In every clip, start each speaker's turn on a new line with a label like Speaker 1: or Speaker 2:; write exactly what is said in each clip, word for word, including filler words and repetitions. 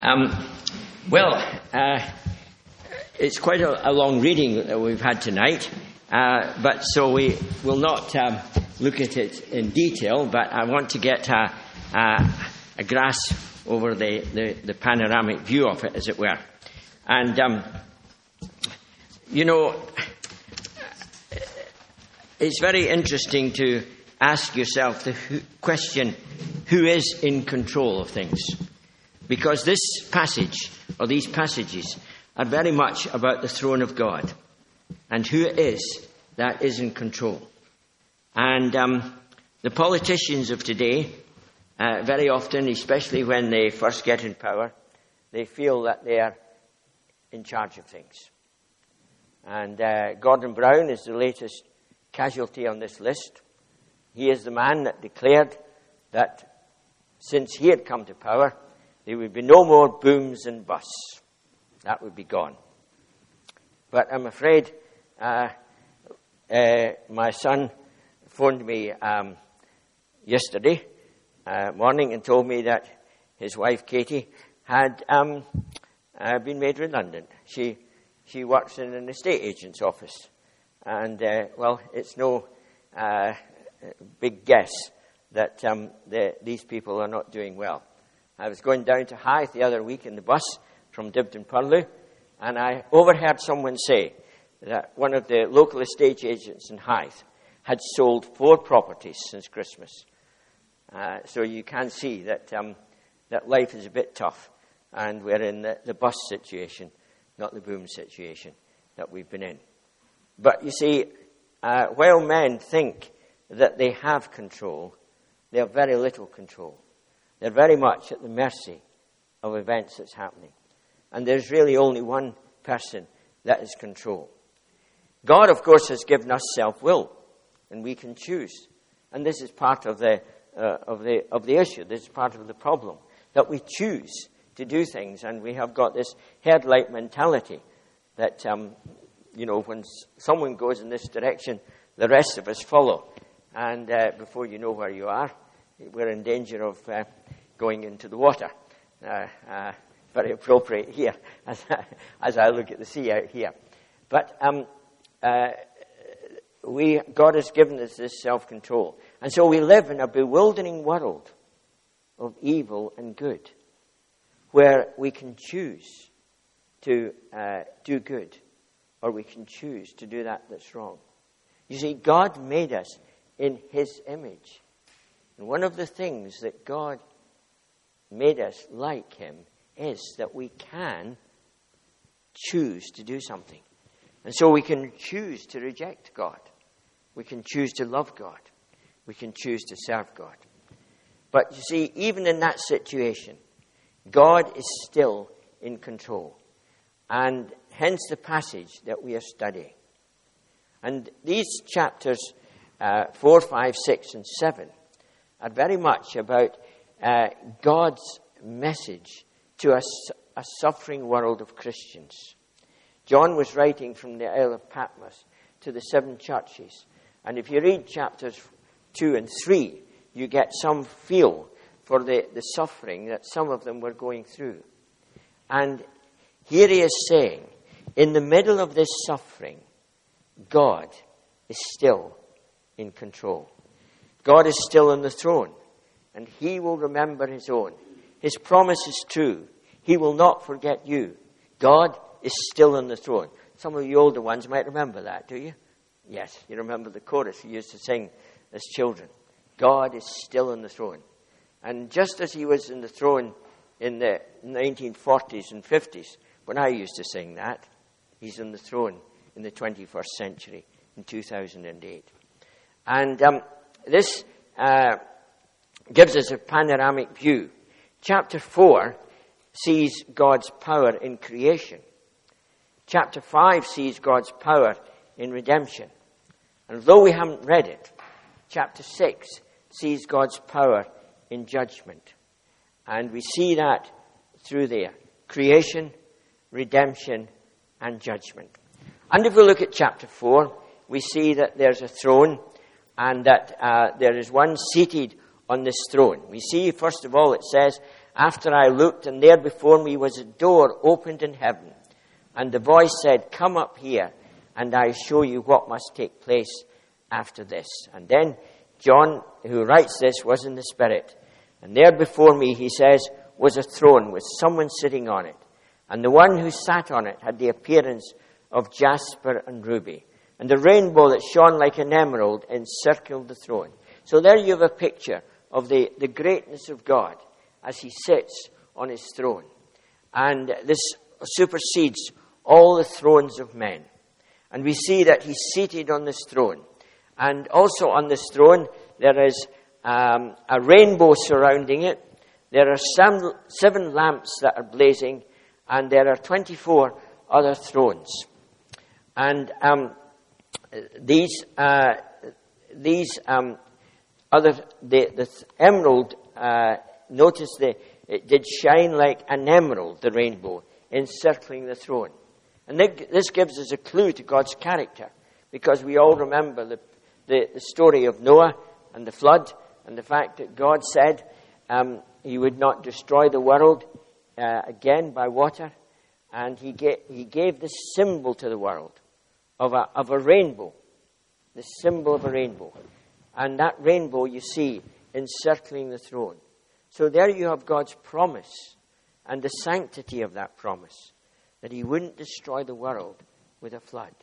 Speaker 1: Um, well, uh, it's quite a, a long reading that we've had tonight, uh, but so we will not um, look at it in detail, but I want to get a, a, a grasp over the, the, the panoramic view of it, as it were. And, um, you know, it's very interesting to ask yourself the who, question, who is in control of things? Because this passage, or these passages, are very much about the throne of God and who it is that is in control. And um, the politicians of today, uh, very often, especially when they first get in power, they feel that they are in charge of things. And uh, Gordon Brown is the latest casualty on this list. He is the man that declared that since he had come to power, there would be no more booms and busts. That would be gone. But I'm afraid uh, uh, my son phoned me um, yesterday uh, morning and told me that his wife, Katie, had um, uh, been made redundant. She she works in an estate agent's office. And, uh, well, it's no uh, big guess that um, the, these people are not doing well. I was going down to Hythe the other week in the bus from Dibden Purley, and I overheard someone say that one of the local estate agents in Hythe had sold four properties since Christmas. Uh, so you can see that um, that life is a bit tough, and we're in the, the bus situation, not the boom situation that we've been in. But you see, uh, while men think that they have control, they have very little control. They're very much at the mercy of events that's happening. And there's really only one person that is control. God, of course, has given us self-will, and we can choose. And this is part of the uh, of the of the issue. This is part of the problem, that we choose to do things, and we have got this headlight mentality that um, you know, when someone goes in this direction, the rest of us follow, and uh, before you know where you are, we're in danger of uh, going into the water. Uh, uh, very appropriate here, as, as I look at the sea out here. But um, uh, we, God has given us this self-control. And so we live in a bewildering world of evil and good, where we can choose to uh, do good, or we can choose to do that that's wrong. You see, God made us in His image. And one of the things that God made us like Him is that we can choose to do something. And so we can choose to reject God. We can choose to love God. We can choose to serve God. But you see, even in that situation, God is still in control. And hence the passage that we are studying. And these chapters uh, four, five, six, and seven are very much about uh, God's message to a, a suffering world of Christians. John was writing from the Isle of Patmos to the seven churches. And if you read chapters two and three, you get some feel for the, the suffering that some of them were going through. And here he is saying, in the middle of this suffering, God is still in control. God is still on the throne, and He will remember His own. His promise is true. He will not forget you. God is still on the throne. Some of you older ones might remember that, do you? Yes, you remember the chorus we used to sing as children. God is still on the throne. And just as He was in the throne in the nineteen forties and fifties, when I used to sing that, He's on the throne in the twenty-first century, in two thousand eight. And um, this uh, gives us a panoramic view. Chapter four sees God's power in creation. Chapter five sees God's power in redemption. And though we haven't read it, chapter six sees God's power in judgment. And we see that through there. Creation, redemption, and judgment. And if we look at chapter four, we see that there's a throne, and that uh, there is one seated on this throne. We see, first of all, it says, after I looked, and there before me was a door opened in heaven. And the voice said, come up here, and I show you what must take place after this. And then John, who writes this, was in the Spirit. And there before me, he says, was a throne with someone sitting on it. And the one who sat on it had the appearance of jasper and ruby. And the rainbow that shone like an emerald encircled the throne. So there you have a picture of the, the greatness of God as he sits on his throne. And this supersedes all the thrones of men. And we see that he's seated on this throne. And also on this throne, there is um, a rainbow surrounding it. There are some, seven lamps that are blazing, and there are twenty-four other thrones. And um, these uh, these um, other the, the emerald. Uh, notice the it did shine like an emerald, the rainbow, encircling the throne. And this gives us a clue to God's character, because we all remember the the, the story of Noah and the flood, and the fact that God said um, he would not destroy the world uh, again by water, and he gave, he gave this symbol to the world of a, of a rainbow, the symbol of a rainbow. And that rainbow you see encircling the throne. So there you have God's promise and the sanctity of that promise, that he wouldn't destroy the world with a flood.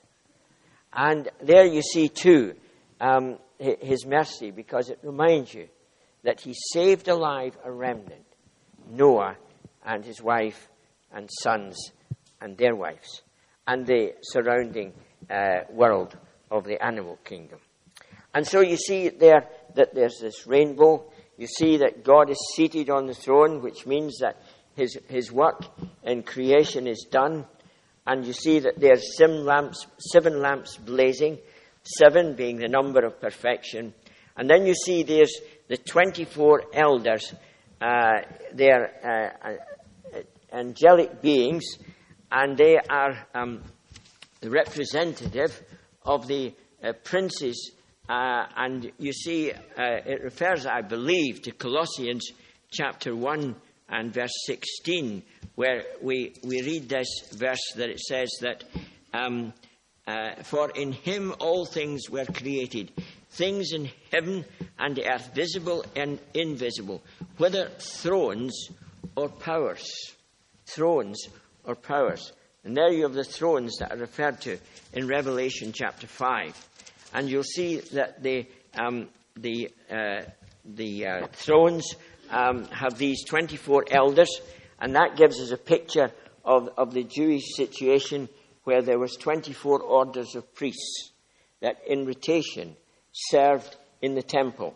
Speaker 1: And there you see too um, his mercy, because it reminds you that he saved alive a remnant, Noah and his wife and sons and their wives, and the surrounding uh, world of the animal kingdom. And so you see there that there's this rainbow. You see that God is seated on the throne, which means that his his work in creation is done. And you see that there's seven lamps, seven lamps blazing, seven being the number of perfection. And then you see there's the twenty-four elders. Uh, they're uh, angelic beings, and they are um, the representative of the uh, princes. Uh, and you see, uh, it refers, I believe, to Colossians chapter one and verse sixteen, where we, we read this verse that it says that, um, uh, for in him all things were created, things in heaven and the earth, visible and invisible, whether thrones or powers. Thrones or powers. And there you have the thrones that are referred to in Revelation chapter five. And you'll see that the um, the uh, the uh, thrones um, have these twenty-four elders, and that gives us a picture of, of the Jewish situation where there was twenty-four orders of priests that in rotation served in the temple.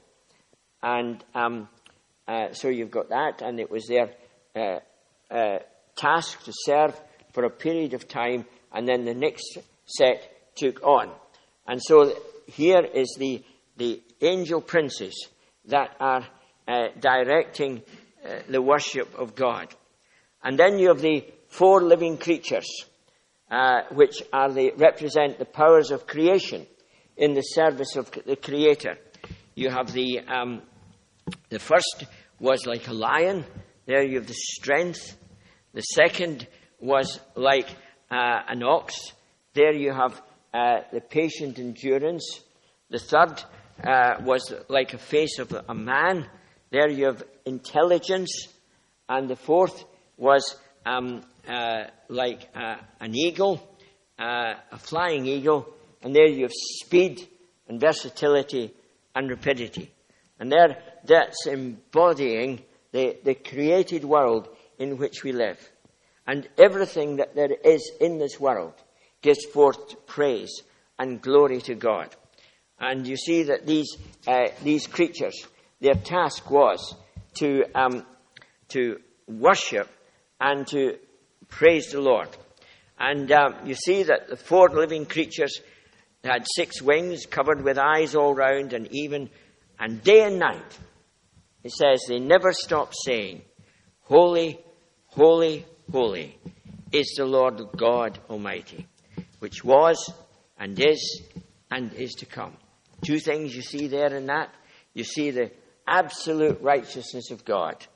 Speaker 1: And um, uh, so you've got that, and it was their uh, uh, task to serve for a period of time, and then the next set took on. And so here is the, the angel princes that are uh, directing uh, the worship of God. And then you have the four living creatures, uh, which are the represent the powers of creation in the service of the Creator. You have the um, the first was like a lion. There you have the strength. The second was like uh, an ox. There you have Uh, the patient endurance. The third uh, was like a face of a man. There you have intelligence. And the fourth was um, uh, like uh, an eagle, uh, a flying eagle. And there you have speed and versatility and rapidity. And there, that's embodying the, the created world in which we live. And everything that there is in this world gives forth praise and glory to God. And you see that these uh, these creatures, their task was to um, to worship and to praise the Lord. And um, you see that the four living creatures had six wings covered with eyes all round, and even and day and night, it says they never stop saying, "Holy, holy, holy is the Lord God Almighty, which was, and is, and is to come." Two things you see there in that. You see the absolute righteousness of God,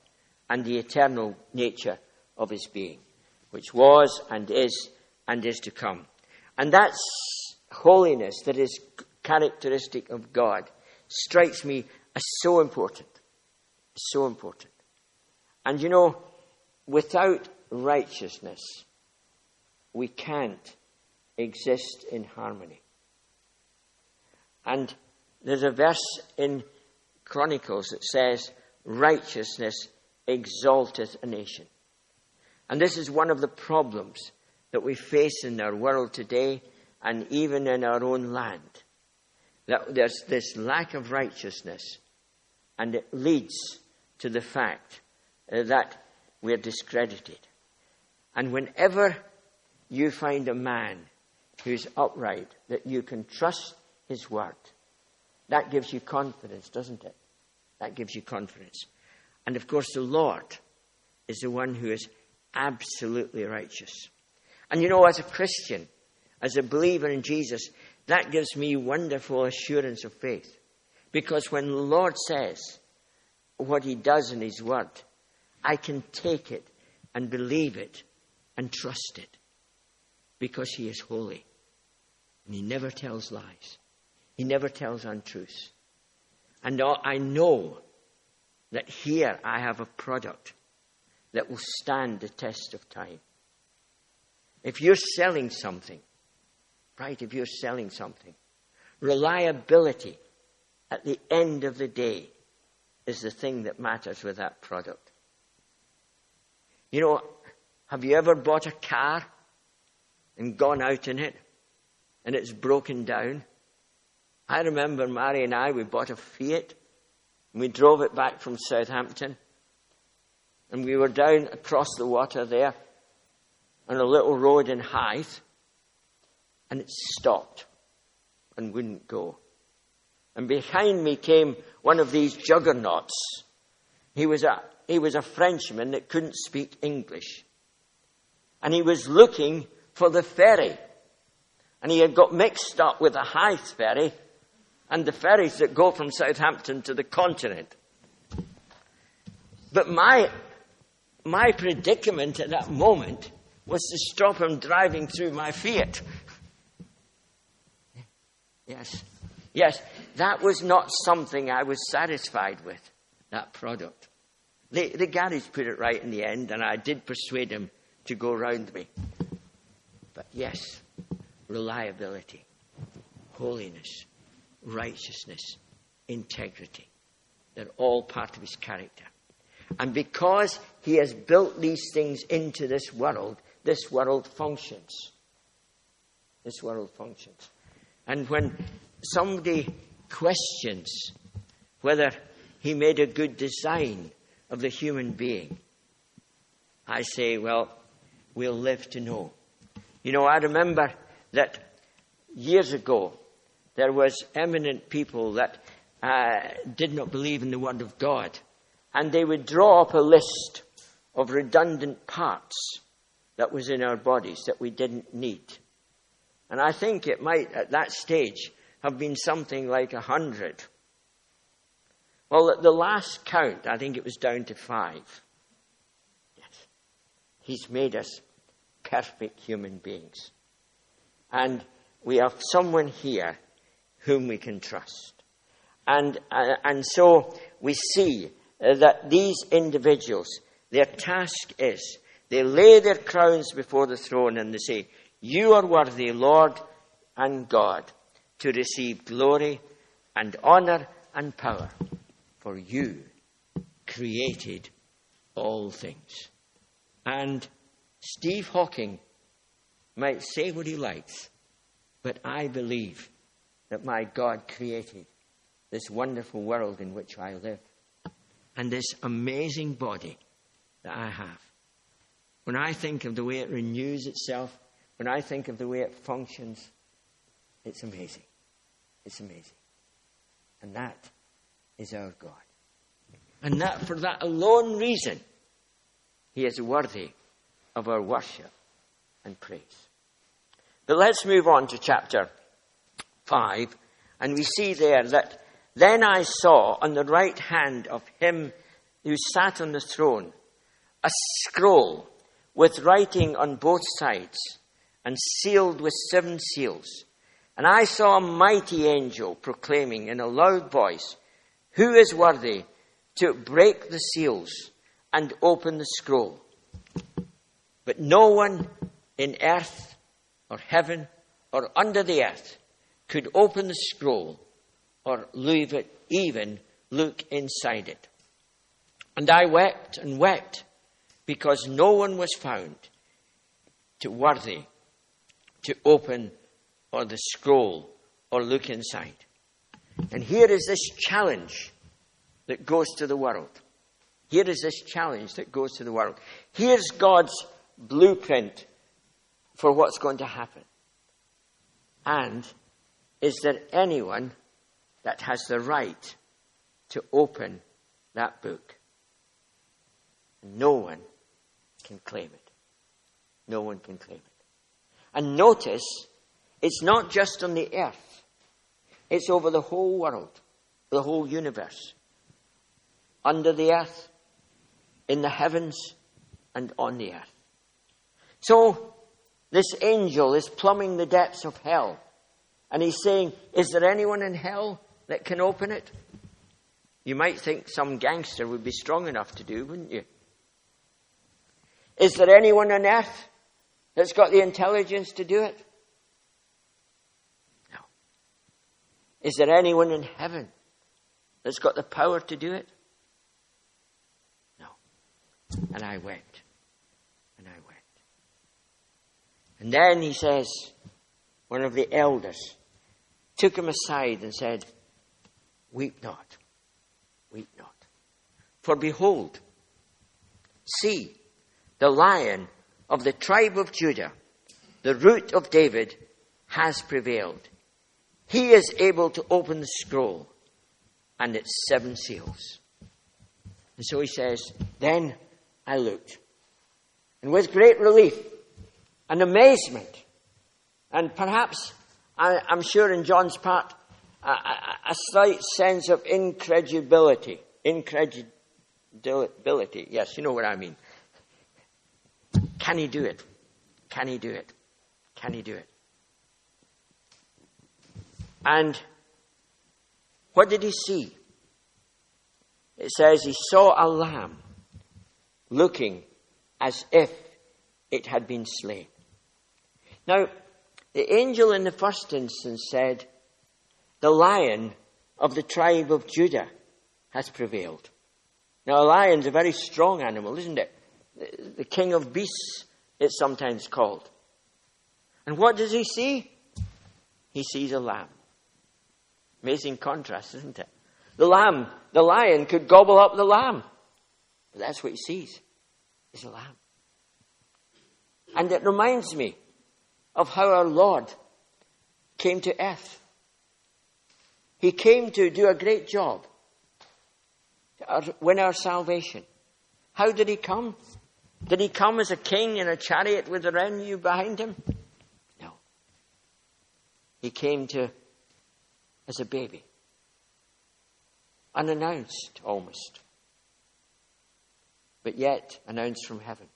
Speaker 1: and the eternal nature of his being, which was and is and is to come. And that's holiness that is characteristic of God strikes me as so important. So important. And you know, without righteousness, we can't exist in harmony. And there's a verse in Chronicles that says, righteousness exalteth a nation. And this is one of the problems that we face in our world today and even in our own land. That there's this lack of righteousness, and it leads to the fact uh, that we're discredited. And whenever you find a man who's upright, that you can trust his word, that gives you confidence, doesn't it? That gives you confidence. And of course, the Lord is the one who is absolutely righteous. And you know, as a Christian, as a believer in Jesus, that gives me wonderful assurance of faith. Because when the Lord says what he does in his word, I can take it and believe it and trust it. Because he is holy. And he never tells lies. He never tells untruths. And I know that here I have a product that will stand the test of time. If you're selling something, right, if you're selling something, reliability at the end of the day is the thing that matters with that product. You know, have you ever bought a car and gone out in it and it's broken down? I remember Mary and I, we bought a Fiat and we drove it back from Southampton, and we were down across the water there on a little road in Hythe, and it stopped and wouldn't go. And behind me came one of these juggernauts. He was a he was a Frenchman that couldn't speak English. And he was looking for the ferry. And he had got mixed up with the Hythe ferry and the ferries that go from Southampton to the continent. But my my predicament at that moment was to stop him driving through my Fiat. Yes. Yes, that was not something I was satisfied with, that product. The, the garage put it right in the end, and I did persuade him to go round me. But yes, reliability, holiness, righteousness, integrity, they're all part of his character. And because he has built these things into this world, this world functions. This world functions. And when somebody questions whether he made a good design of the human being, I say, well, we'll live to know. You know, I remember that years ago, there was eminent people that uh, did not believe in the Word of God. And they would draw up a list of redundant parts that was in our bodies that we didn't need. And I think it might, at that stage, have been something like a hundred. Well, at the last count, I think it was down to five. Yes. He's made us perfect human beings. And we have someone here whom we can trust. And, uh, and so we see uh, that these individuals, their task is, they lay their crowns before the throne and they say, you are worthy, Lord and God, to receive glory and honor and power, for you created all things. And Steve Hawking might say what he likes, but I believe that my God created this wonderful world in which I live and this amazing body that I have. When I think of the way it renews itself, when I think of the way it functions, it's amazing. It's amazing. And that is our God. And that, for that alone reason, he is worthy of our worship and praise. But let's move on to chapter five. And we see there that then I saw on the right hand of him who sat on the throne a scroll with writing on both sides and sealed with seven seals. And I saw a mighty angel proclaiming in a loud voice, "Who is worthy to break the seals and open the scroll?" But no one in earth or heaven or under the earth could open the scroll or leave it, even look inside it. And I wept and wept because no one was found to worthy to open or the scroll or look inside. And here is this challenge that goes to the world. Here is this challenge that goes to the world. Here's God's blueprint for what's going to happen. And is there anyone that has the right to open that book? No one can claim it. No one can claim it. And notice, it's not just on the earth. It's over the whole world, the whole universe. Under the earth, in the heavens, and on the earth. So, this angel is plumbing the depths of hell. And he's saying, is there anyone in hell that can open it? You might think some gangster would be strong enough to do, wouldn't you? Is there anyone on earth that's got the intelligence to do it? No. Is there anyone in heaven that's got the power to do it? No. And I wept. And I wept. And then he says, one of the elders took him aside and said, "Weep not, weep not. For behold, see, the Lion of the tribe of Judah, the Root of David, has prevailed. He is able to open the scroll and its seven seals." And so he says, then I looked, and with great relief and amazement, and perhaps, I, I'm sure in John's part, a, a, a slight sense of incredulity. Incredulity. Yes, you know what I mean. Can he do it? Can he do it? Can he do it? And what did he see? It says he saw a lamb looking as if it had been slain. Now, the angel in the first instance said, the Lion of the tribe of Judah has prevailed. Now, a lion's a very strong animal, isn't it? The king of beasts, it's sometimes called. And what does he see? He sees a lamb. Amazing contrast, isn't it? The lamb, the lion could gobble up the lamb. But that's what he sees, is a lamb. And it reminds me of how our Lord came to earth. He came to do a great job, to win our salvation. How did he come? Did he come as a king in a chariot with a retinue behind him? No. He came to as a baby. Unannounced, almost. But yet, announced from heaven.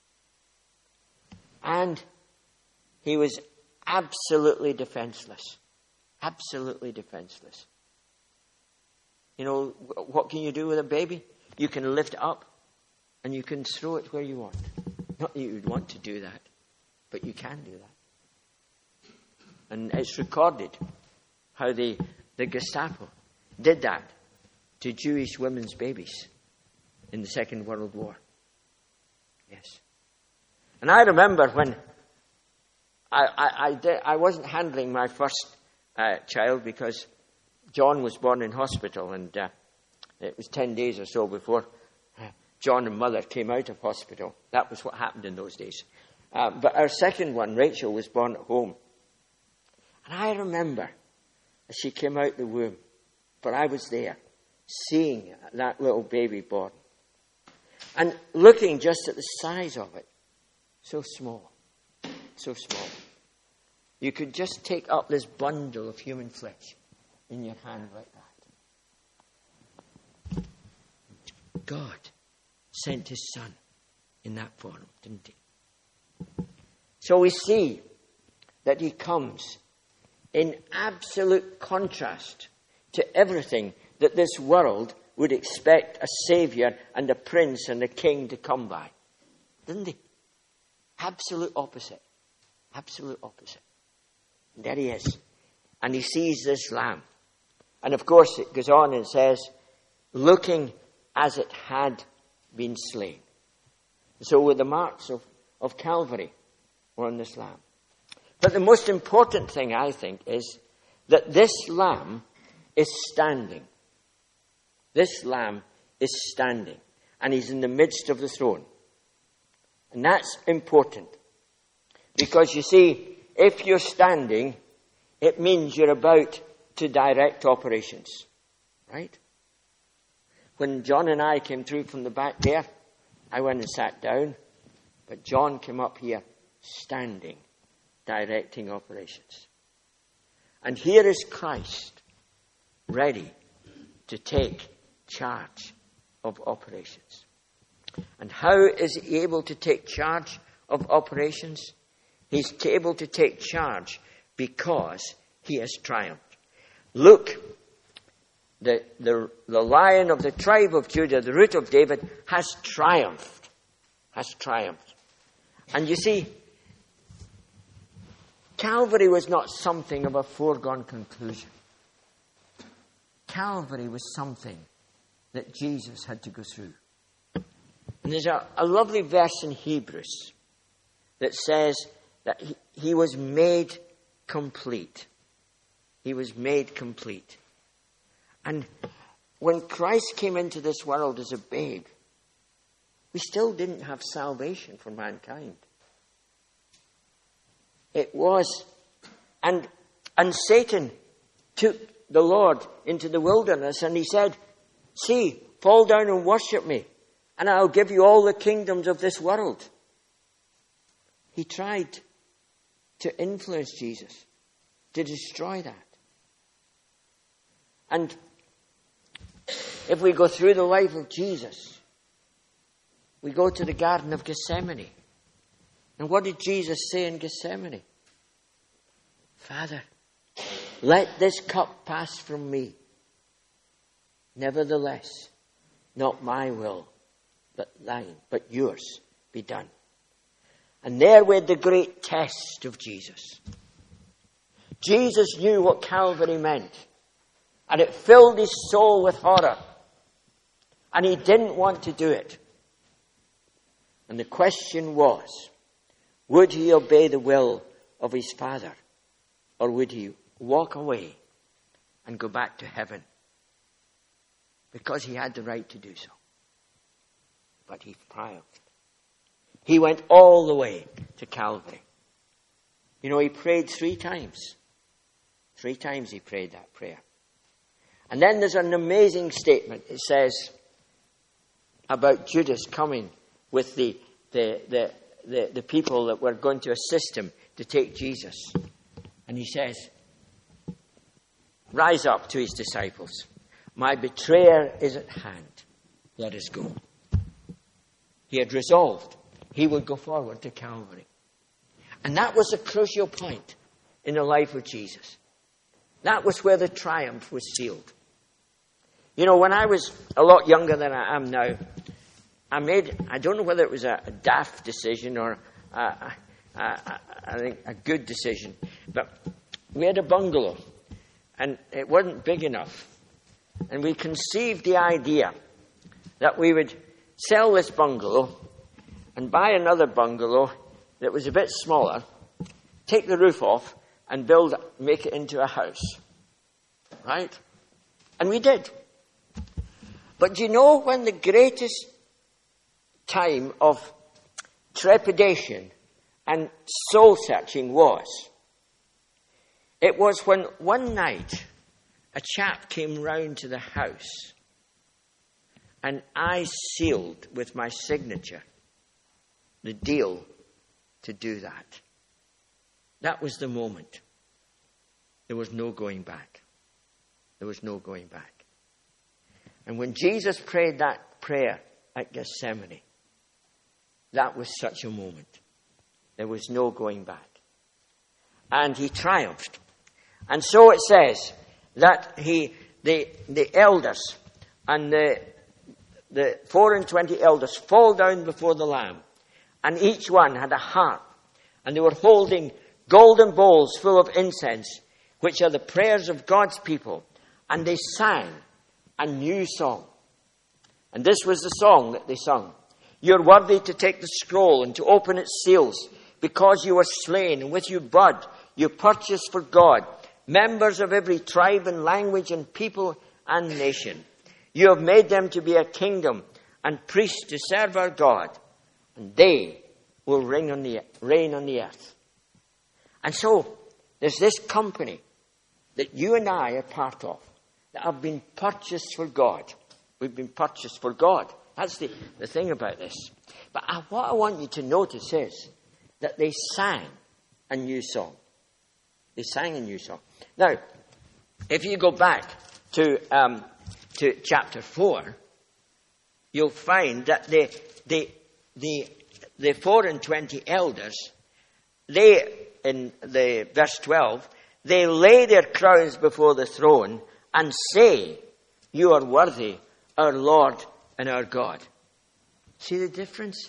Speaker 1: And he was absolutely defenseless. Absolutely defenseless. You know, what can you do with a baby? You can lift it up and you can throw it where you want. Not that you would want to do that, but you can do that. And it's recorded how the, the Gestapo did that to Jewish women's babies in the Second World War. Yes. And I remember when I, I, I, did, I wasn't handling my first uh, child because John was born in hospital, and uh, it was ten days or so before uh, John and Mother came out of hospital. That was what happened in those days. Uh, but our second one, Rachel, was born at home. And I remember as she came out the womb, for I was there, seeing that little baby born. And looking just at the size of it. So small. So small. You could just take up this bundle of human flesh in your hand like that. God sent his son in that form, didn't he? So we see that he comes in absolute contrast to everything that this world would expect a savior and a prince and a king to come by. Didn't he? Absolute opposite. Absolute opposite. And there he is. And he sees this lamb. And of course it goes on and says, looking as it had been slain. So with the marks of, of Calvary were on this lamb. But the most important thing, I think, is that this lamb is standing. This lamb is standing. And he's in the midst of the throne. And that's important. Because you see, if you're standing, it means you're about to direct operations. Right? When John and I came through from the back there, I went and sat down. But John came up here standing, directing operations. And here is Christ, ready to take charge of operations. And how is he able to take charge of operations? He's able to take charge because he has triumphed. Look, the, the, the Lion of the tribe of Judah, the Root of David, has triumphed. Has triumphed. And you see, Calvary was not something of a foregone conclusion. Calvary was something that Jesus had to go through. And there's a, a lovely verse in Hebrews that says that he, he was made complete. He was made complete. And when Christ came into this world as a babe, we still didn't have salvation for mankind. It was, and and Satan took the Lord into the wilderness and he said, see, fall down and worship me, and I'll give you all the kingdoms of this world. He tried to influence Jesus, to destroy that. And if we go through the life of Jesus, we go to the Garden of Gethsemane. And what did Jesus say in Gethsemane? Father, let this cup pass from me. Nevertheless, not my will, but thine, but yours be done. And there we had the great test of Jesus. Jesus knew what Calvary meant. And it filled his soul with horror. And he didn't want to do it. And the question was, would he obey the will of his Father? Or would he walk away and go back to heaven? Because he had the right to do so. But he triumphed. He went all the way to Calvary. You know, he prayed three times. Three times he prayed that prayer. And then there's an amazing statement. It says about Judas coming with the the the the, the people that were going to assist him to take Jesus. And he says, rise up to his disciples. My betrayer is at hand. Let us go. He had resolved he would go forward to Calvary. And that was a crucial point in the life of Jesus. That was where the triumph was sealed. You know, when I was a lot younger than I am now, I made, I don't know whether it was a, a daft decision or a, a, a, I think a good decision, but we had a bungalow and it wasn't big enough. And we conceived the idea that we would sell this bungalow and buy another bungalow that was a bit smaller, take the roof off and build, make it into a house. Right? And we did. But do you know when the greatest time of trepidation and soul searching was? It was when one night a chap came round to the house and I sealed with my signature the deal to do that. That was the moment. There was no going back. There was no going back. And when Jesus prayed that prayer at Gethsemane, that was such a moment. There was no going back. And he triumphed. And so it says that he, the, the elders and the, the four and twenty elders fall down before the Lamb. And each one had a harp. And they were holding golden bowls full of incense, which are the prayers of God's people. And they sang a new song. And this was the song that they sung. You're worthy to take the scroll and to open its seals, because you were slain, and with your blood you purchased for God members of every tribe and language and people and nation. You have made them to be a kingdom and priests to serve our God, and they will reign on the, reign on the earth. And so, there's this company that you and I are part of, that have been purchased for God. We've been purchased for God. That's the, the thing about this. But I, what I want you to notice is that they sang a new song. They sang a new song. Now, if you go back to um, to chapter four, you'll find that the the the the four and twenty elders, they in the verse twelve, they lay their crowns before the throne and say, "You are worthy, our Lord and our God." See the difference?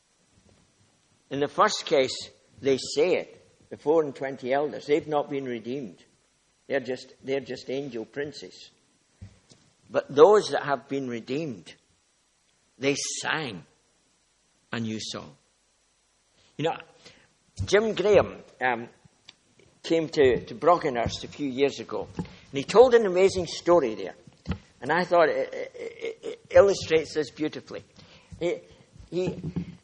Speaker 1: In the first case, they say it. The four and twenty elders, they've not been redeemed. They're just, they're just angel princes. But those that have been redeemed, they sang a new song. You know, Jim Graham um, came to, to Brockenhurst a few years ago, and he told an amazing story there. And I thought it, it, it illustrates this beautifully. He, he,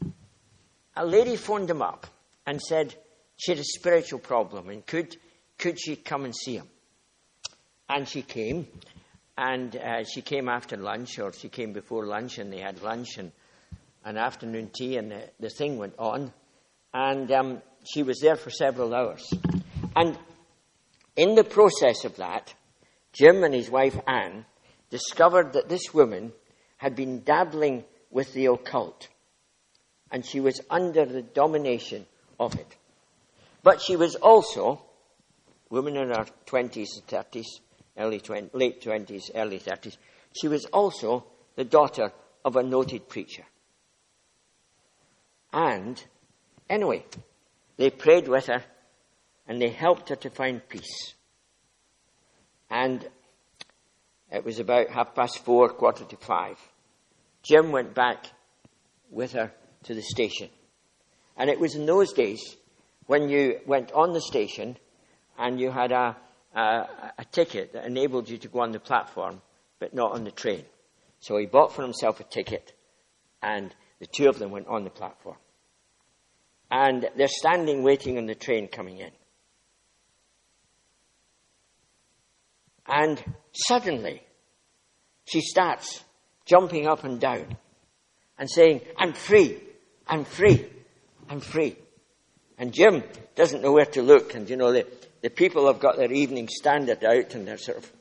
Speaker 1: a lady phoned him up and said she had a spiritual problem, and could could she come and see him? And she came, and uh, she came after lunch, or she came before lunch, and they had lunch and an afternoon tea, and the, the thing went on. And um, she was there for several hours. And in the process of that, Jim and his wife Anne discovered that this woman had been dabbling with the occult, and she was under the domination of it. But she was also, woman in her twenties and thirties, early twenty, late twenties, early thirties, she was also the daughter of a noted preacher. And anyway, they prayed with her, and they helped her to find peace. And it was about half past four, quarter to five. Jim went back with her to the station. And it was in those days when you went on the station and you had a, a, a ticket that enabled you to go on the platform, but not on the train. So he bought for himself a ticket, and the two of them went on the platform. And they're standing waiting on the train coming in. And suddenly, she starts jumping up and down and saying, "I'm free, I'm free, I'm free." And Jim doesn't know where to look. And, you know, the, the people have got their evening standard out, and they're sort of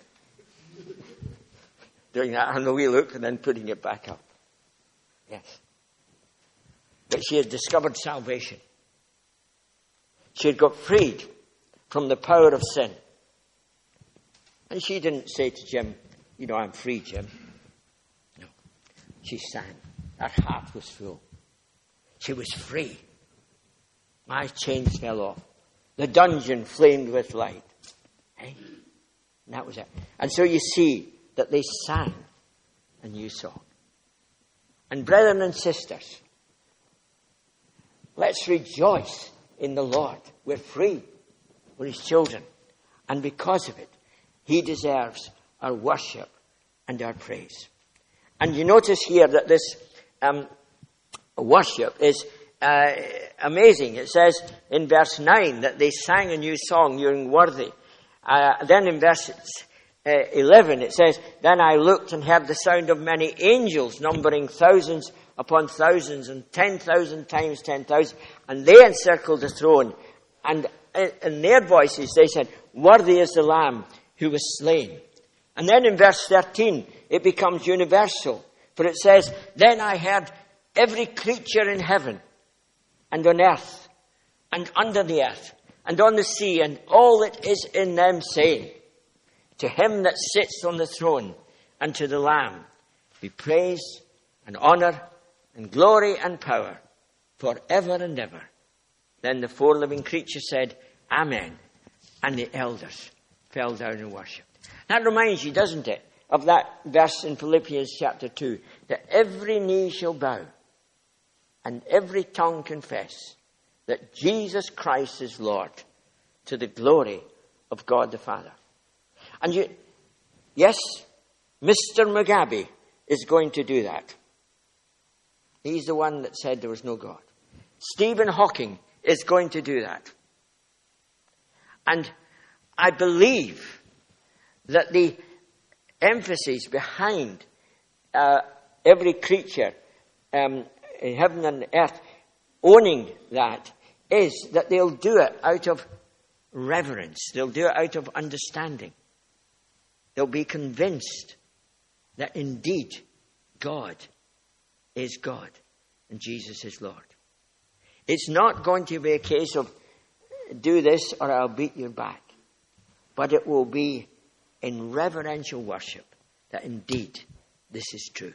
Speaker 1: doing that on the wee look and then putting it back up. Yes. But she had discovered salvation. She had got freed from the power of sin. And she didn't say to Jim, "You know, I'm free, Jim." No. She sang. Her heart was full. She was free. My chains fell off. The dungeon flamed with light. Hey? And that was it. And so you see that they sang a new song. And brethren and sisters, let's rejoice in the Lord. We're free. We're His children. And because of it, He deserves our worship and our praise. And you notice here that this um, worship is uh, amazing. It says in verse nine that they sang a new song, "You're worthy." Uh, then in verse uh, eleven it says, "Then I looked and heard the sound of many angels, numbering thousands upon thousands and ten thousand times ten thousand. And they encircled the throne. And in their voices they said, 'Worthy is the Lamb who was slain.'" And then in verse thirteen, it becomes universal. For it says, "Then I heard every creature in heaven and on earth, and under the earth, and on the sea, and all that is in them, saying, to him that sits on the throne, and to the Lamb, be praise, and honour, and glory, and power, for ever and ever. Then the four living creatures said, Amen. And the elders fell down and worshipped. That reminds you, doesn't it, of that verse in Philippians chapter two, that every knee shall bow, and every tongue confess that Jesus Christ is Lord, to the glory of God the Father. And you, yes, Mister Mugabe is going to do that. He's the one that said there was no God. Stephen Hawking is going to do that. And I believe that the emphasis behind uh, every creature um, in heaven and earth owning that is that they'll do it out of reverence. They'll do it out of understanding. They'll be convinced that indeed God is God and Jesus is Lord. It's not going to be a case of do this or I'll beat your back. But it will be in reverential worship that indeed this is true.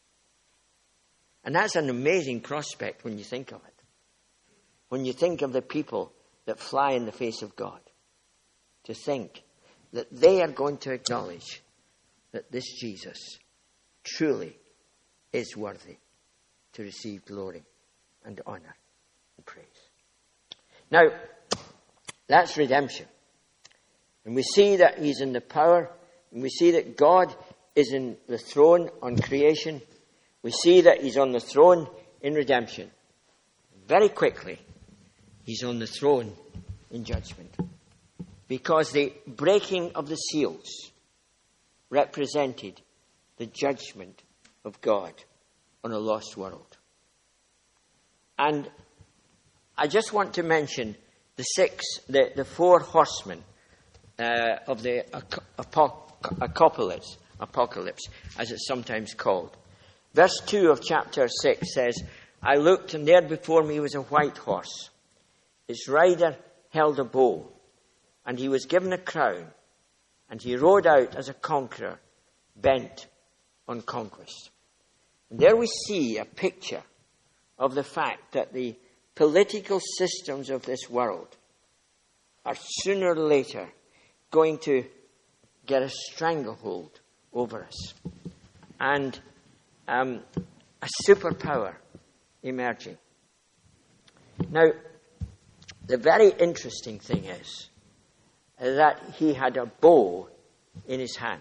Speaker 1: And that's an amazing prospect when you think of it. When you think of the people that fly in the face of God. To think that they are going to acknowledge that this Jesus truly is worthy to receive glory and honor and praise. Now, that's redemption. And we see that he's in the power, and we see that God is in the throne on creation. We see that he's on the throne in redemption. Very quickly, he's on the throne in judgment. Because the breaking of the seals represented the judgment of God on a lost world. And I just want to mention the six, the, the four horsemen uh, of the apocalypse, apocalypse, as it's sometimes called. Verse two of chapter six says, I looked, and there before me was a white horse. Its rider held a bow, and he was given a crown, and he rode out as a conqueror, bent on conquest. And there we see a picture of the fact that the political systems of this world are sooner or later going to get a stranglehold over us. And um, a superpower emerging. Now, the very interesting thing is that he had a bow in his hand.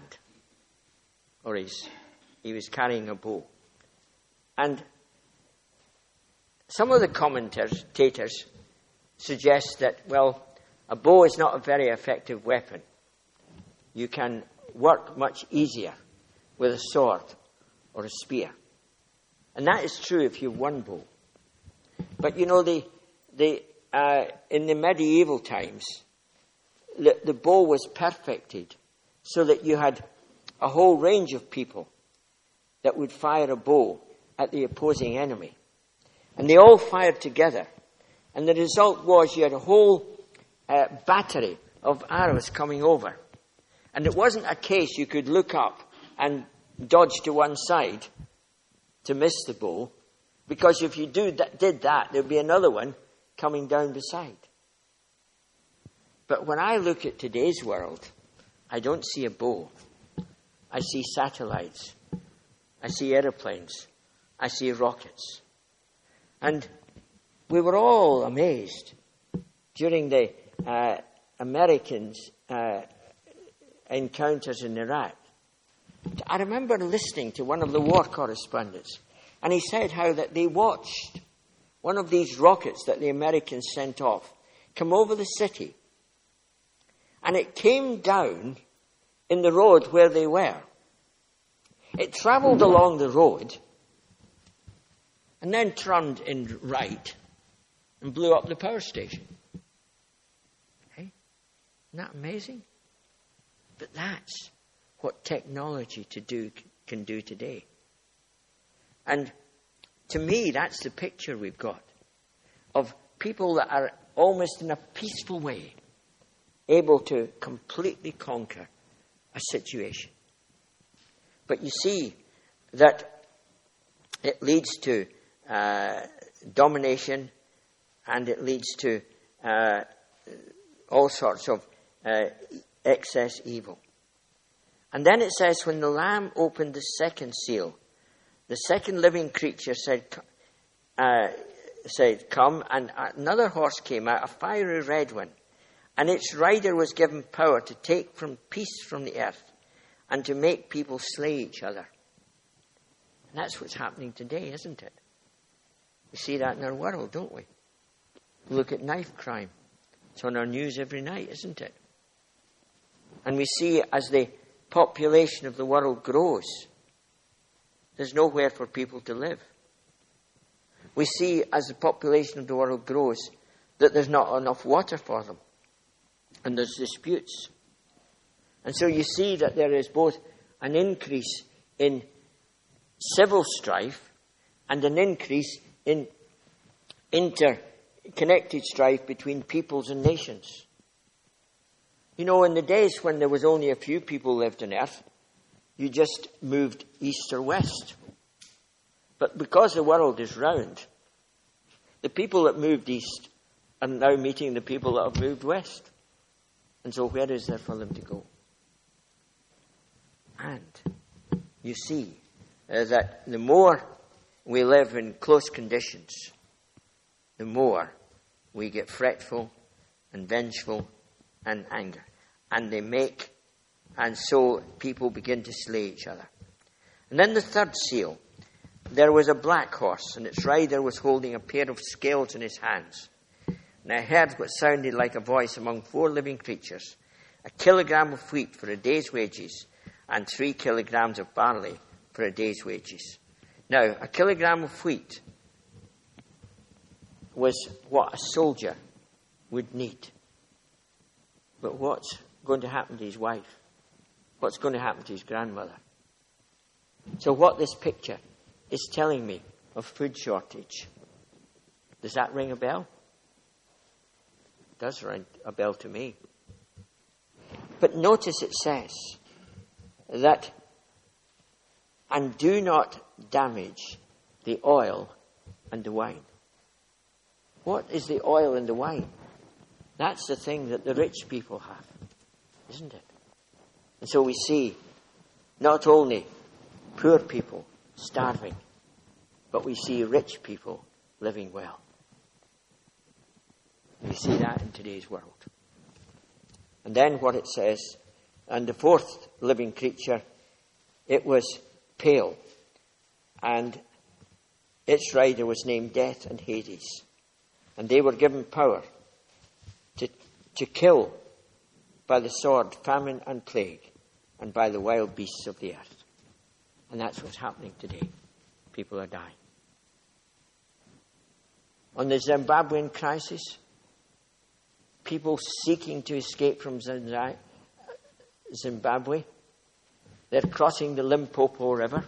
Speaker 1: Or his, he was carrying a bow. And some of the commentators suggest that, well, a bow is not a very effective weapon. You can work much easier with a sword or a spear. And that is true if you have one bow. But you know, the, the, uh, in the medieval times, the, the bow was perfected so that you had a whole range of people that would fire a bow at the opposing enemy. And they all fired together. And the result was you had a whole uh, battery of arrows coming over. And it wasn't a case you could look up and dodge to one side to miss the bow. Because if you do that, did that, there'd be another one coming down beside. But when I look at today's world, I don't see a bow. I see satellites. I see airplanes. I see rockets. And we were all amazed during the uh, Americans' uh, encounters in Iraq. I remember listening to one of the war correspondents, and he said how that they watched one of these rockets that the Americans sent off come over the city. And it came down in the road where they were. It travelled along the road and then turned in right and blew up the power station. Hey, isn't that amazing? But that's what technology to do can do today. And to me, that's the picture we've got of people that are almost in a peaceful way able to completely conquer a situation. But you see that it leads to uh, domination, and it leads to uh, all sorts of uh, excess evil. And then it says, when the Lamb opened the second seal, the second living creature said, uh, said, "Come," and another horse came out, a fiery red one, and its rider was given power to take from peace from the earth and to make people slay each other. And that's what's happening today, isn't it? We see that in our world, don't we? Look at knife crime. It's on our news every night, isn't it? And we see as the population of the world grows, there's nowhere for people to live. We see as the population of the world grows that there's not enough water for them. And there's disputes. And so you see that there is both an increase in civil strife and an increase in interconnected strife between peoples and nations. You know, in the days when there was only a few people lived on earth, you just moved east or west. But because the world is round, the people that moved east are now meeting the people that have moved west. And so where is there for them to go? And you see uh, that the more we live in close conditions, the more we get fretful and vengeful and anger. And they make, and so people begin to slay each other. And then the third seal, there was a black horse, and its rider was holding a pair of scales in his hands. And I heard what sounded like a voice among four living creatures: a kilogram of wheat for a day's wages, and three kilograms of barley for a day's wages. Now, a kilogram of wheat was what a soldier would need. But what's going to happen to his wife? What's going to happen to his grandmother? So what this picture is telling me of food shortage, does that ring a bell? It does ring a bell to me. But notice it says that, and do not damage the oil and the wine. What is the oil and the wine? That's the thing that the rich people have, isn't it? And so we see not only poor people starving, but we see rich people living well. We see that in today's world. And then what it says, and the fourth living creature, it was pale, and its rider was named Death and Hades. And they were given power to, to kill by the sword, famine and plague, and by the wild beasts of the earth. And that's what's happening today. People are dying. On the Zimbabwean crisis, people seeking to escape from Zimbabwe, they're crossing the Limpopo River.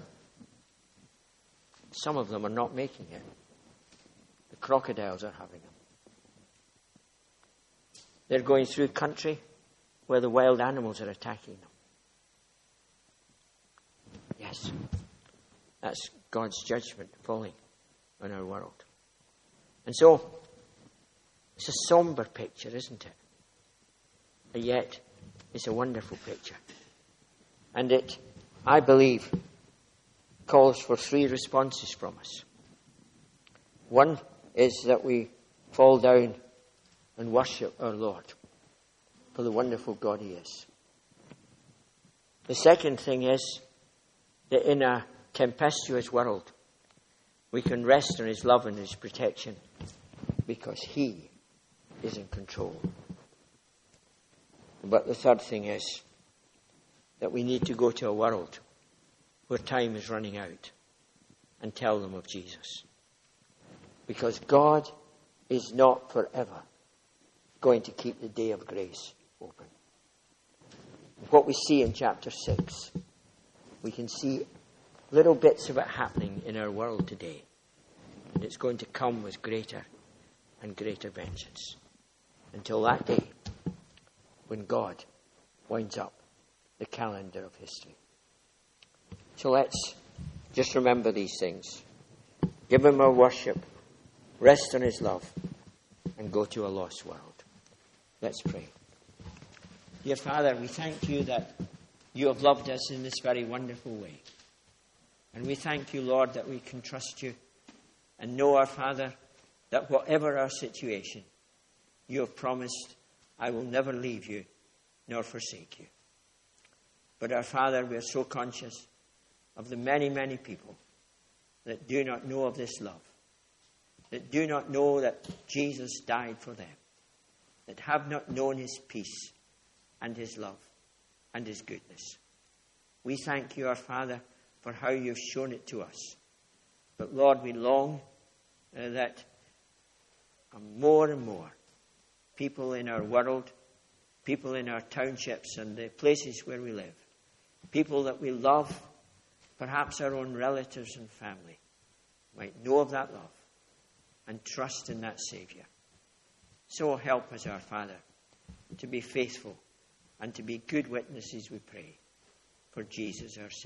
Speaker 1: Some of them are not making it. The crocodiles are having them. They're going through country where the wild animals are attacking them. Yes, that's God's judgment falling on our world. And so, it's a somber picture, isn't it? But yet, it's a wonderful picture. And it, I believe, calls for three responses from us. One is that we fall down and worship our Lord for the wonderful God He is. The second thing is that in a tempestuous world, we can rest on His love and His protection because He is in control. But the third thing is that we need to go to a world where time is running out and tell them of Jesus. Because God is not forever going to keep the day of grace open. What we see in chapter six, we can see little bits of it happening in our world today. And it's going to come with greater and greater vengeance. Until that day, when God winds up the calendar of history. So let's just remember these things. Give him our worship, rest on his love, and go to a lost world. Let's pray. Dear Father, we thank you that you have loved us in this very wonderful way. And we thank you, Lord, that we can trust you and know, our Father, that whatever our situation, you have promised, I will never leave you nor forsake you. But our Father, we are so conscious of the many, many people that do not know of this love, that do not know that Jesus died for them, that have not known his peace and his love and his goodness. We thank you, our Father, for how you've shown it to us. But Lord, we long uh, that more and more people in our world, people in our townships and the places where we live, people that we love, perhaps our own relatives and family, might know of that love and trust in that Saviour. So help us, our Father, to be faithful and to be good witnesses, we pray, for Jesus our Saviour.